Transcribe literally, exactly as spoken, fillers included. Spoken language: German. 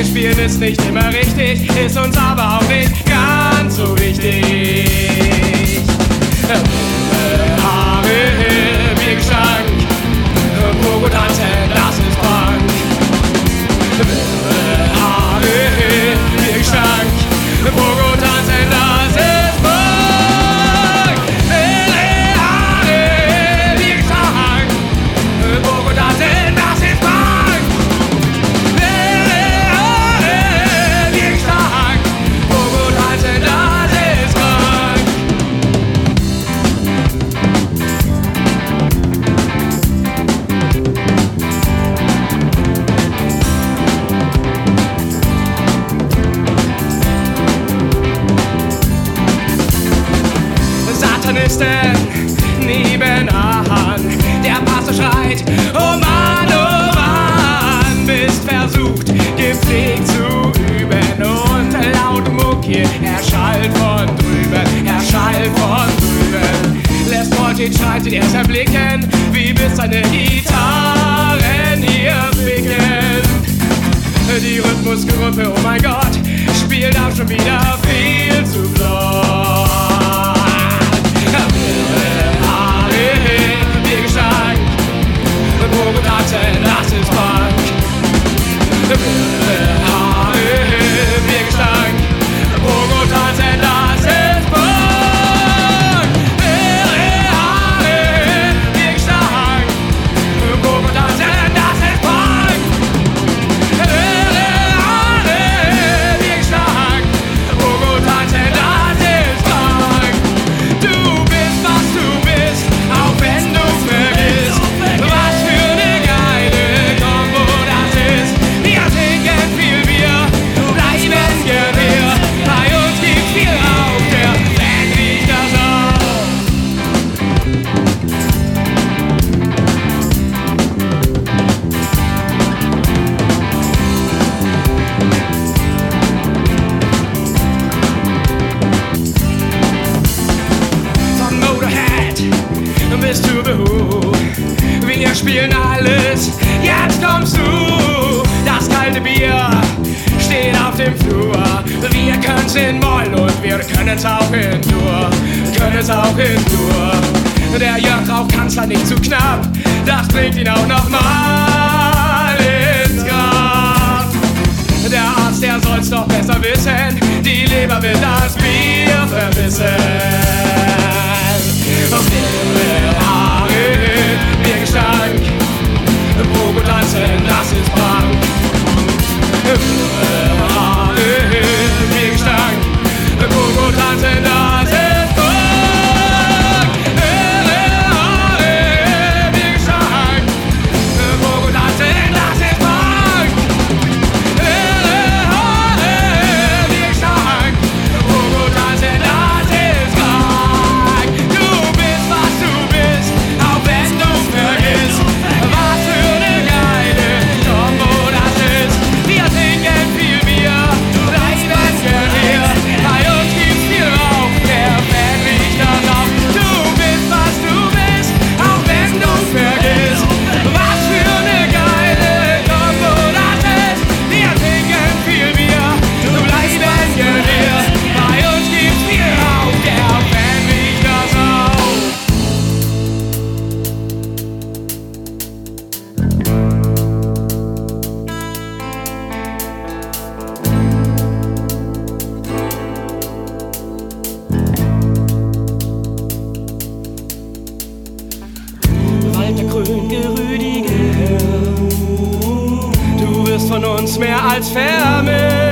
spielen ist nicht immer richtig, ist uns aber auch nicht ganz so wichtig. Haare, Biergestank, Pogo tanzen, das ist Punk. Haare, Biergestank, Pogo tanzen, das ist Punk. Nebenan, der Pastor schreit, oh Mann, oh Mann, bist versucht, gepflegt zu üben und laut Muck hier erschallt von drüben, erschallt von drüben. Lässt Morty schreitet erst erblicken, wie bis seine Gitarren hier ficken. Die Rhythmusgruppe, oh mein Gott, spielt auch schon wieder viel zu flott. Biergestank, Pogo tanzen, das ist Punk. Haare, Biergestank, Pogo tanzen, das ist Punk. Haare, Biergestank, Pogo tanzen, das ist Punk. Haare, Biergestank, Pogo tanzen, das ist Punk. Du bist, was du bist, auch wenn du vergisst, was für eine geile Kombo das ist. Wir trinken viel Bier, bleiben Gewehr, bei uns gibt's viel Rauch, der Fan riecht das auch. Von Motorhead bis to the Who, wir spielen alles, jetzt kommst du. Das kalte Bier steht auf dem Flur, wir können's in Moll und wir können's auch in Dur, können's auch in Dur. Der Jörg raucht Kanzler nicht zu knapp, das bringt ihn auch noch mal ins Grab. Der Arzt, der soll's doch besser wissen, die Leber will das Bier vermissen. Haare, Biergestank, Pogo tanzen, das ist Punk. Haare, Biergestank, Pogo tanzen, das ist Punk. Haare, Biergestank, Pogo tanzen, das ist Punk. Haare, Biergestank, Pogo tanzen, das ist Punk. Du bist, was du bist, auch wenn du vergisst, was für eine geile Kombo das ist. Wir trinken viel Bier, bleiben Gewehr, bei uns gibt's viel Rauch, der Fan riecht das auch. Du bist, was du bist, auch wenn du vergisst, was für eine geile Kombo das ist. Wir trinken viel Bier, bleiben Gewehr, bei uns gibt's viel Rauch, der Fan riecht das auch. Walter Krönke-Rüdiger, du wirst von uns mehr als vermisst.